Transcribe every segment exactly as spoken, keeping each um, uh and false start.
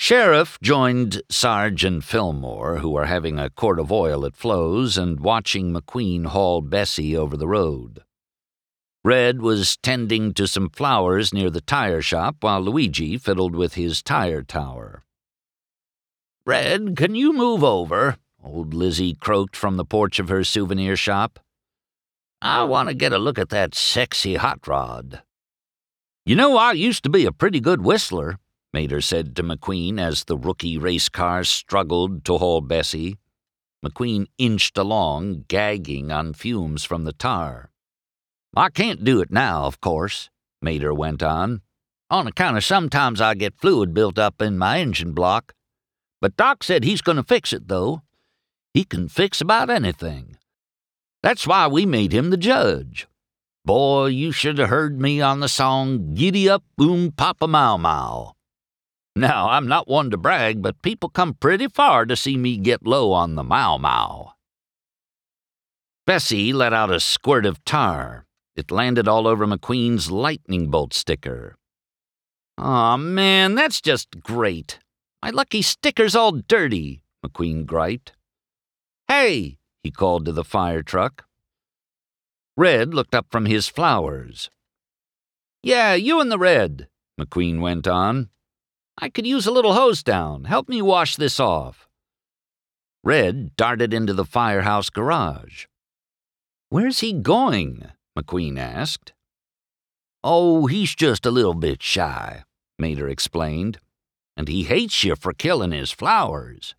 Sheriff joined Sarge and Fillmore, who were having a quart of oil at Flo's and watching McQueen haul Bessie over the road. Red was tending to some flowers near the tire shop while Luigi fiddled with his tire tower. "Red, can you move over?" old Lizzie croaked from the porch of her souvenir shop. "I want to get a look at that sexy hot rod." "You know, I used to be a pretty good whistler," Mater said to McQueen as the rookie race car struggled to haul Bessie. McQueen inched along, gagging on fumes from the tar. "I can't do it now, of course," Mater went on, "on account of sometimes I get fluid built up in my engine block. But Doc said he's going to fix it, though. He can fix about anything. That's why we made him the judge. Boy, you should have heard me on the song Giddy Up, Boom, Papa, Mau Mau. Now, I'm not one to brag, but people come pretty far to see me get low on the Mau Mau." Bessie let out a squirt of tar. It landed all over McQueen's lightning bolt sticker. "Aw, man, that's just great. My lucky sticker's all dirty," McQueen griped. "Hey," he called to the fire truck. Red looked up from his flowers. "Yeah, you and the red," McQueen went on. "I could use a little hose down. Help me wash this off." Red darted into the firehouse garage. "Where's he going?" McQueen asked. "Oh, he's just a little bit shy," Mater explained. "And he hates you for killing his flowers."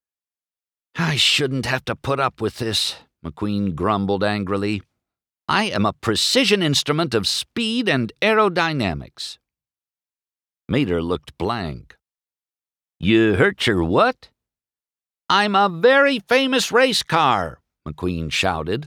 "I shouldn't have to put up with this," McQueen grumbled angrily. "I am a precision instrument of speed and aerodynamics." Mater looked blank. "You hurt your what?" "I'm a very famous race car," McQueen shouted.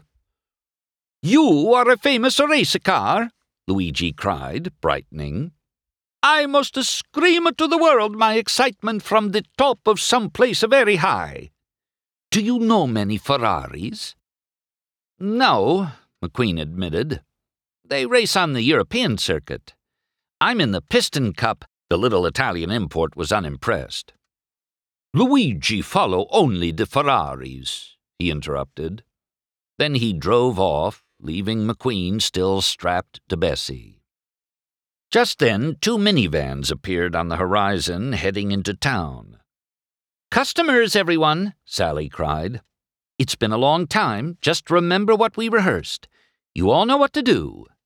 "You are a famous race car?" Luigi cried, brightening. "I must scream to the world my excitement from the top of some place very high. Do you know many Ferraris?" "No," McQueen admitted. "They race on the European circuit. I'm in the Piston Cup." The little Italian import was unimpressed. "Luigi follow only the Ferraris," he interrupted. Then he drove off, leaving McQueen still strapped to Bessie. Just then, two minivans appeared on the horizon, heading into town. "Customers, everyone," Sally cried. "It's been a long time. Just remember what we rehearsed. You all know what to do."